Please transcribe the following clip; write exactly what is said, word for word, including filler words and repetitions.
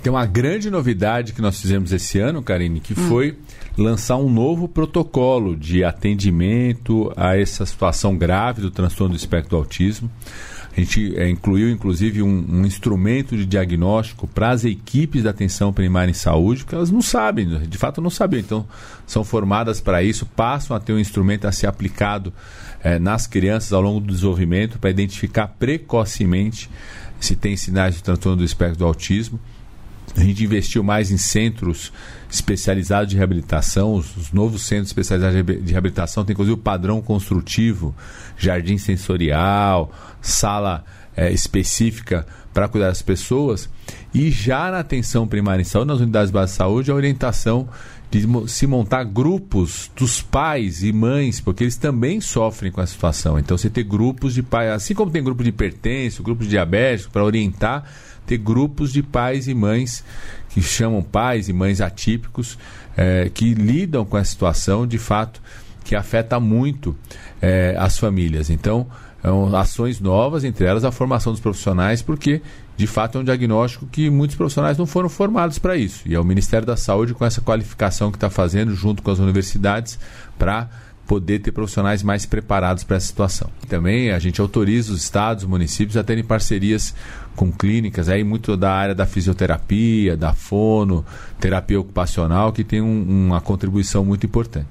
Tem uma grande novidade que nós fizemos esse ano, Karine, que hum. foi lançar um novo protocolo de atendimento a essa situação grave do transtorno do espectro do autismo. A gente é, incluiu, inclusive, um, um instrumento de diagnóstico para as equipes da atenção primária em saúde, porque elas não sabem, de fato não sabiam. Então, são formadas para isso, passam a ter um instrumento a ser aplicado é, nas crianças ao longo do desenvolvimento para identificar precocemente se tem sinais de transtorno do espectro do autismo. A gente investiu mais em centros especializados de reabilitação. Os, os novos centros especializados de reabilitação têm, inclusive, o padrão construtivo, jardim sensorial, sala é, específica para cuidar das pessoas. E já na atenção primária em saúde, nas unidades básicas de saúde, a orientação de se montar grupos dos pais e mães, porque eles também sofrem com a situação. Então, você ter grupos de pais, assim como tem grupo de hipertenso, grupo de diabético, para orientar, ter grupos de pais e mães que chamam pais e mães atípicos, é, que lidam com a situação, de fato, que afeta muito é, as famílias. Então, são ações novas, entre elas a formação dos profissionais, porque, de fato, é um diagnóstico que muitos profissionais não foram formados para isso. E é o Ministério da Saúde, com essa qualificação que está fazendo, junto com as universidades, para poder ter profissionais mais preparados para essa situação. Também a gente autoriza os estados, os municípios a terem parcerias com clínicas, aí muito da área da fisioterapia, da fono, terapia ocupacional, que tem um, uma contribuição muito importante.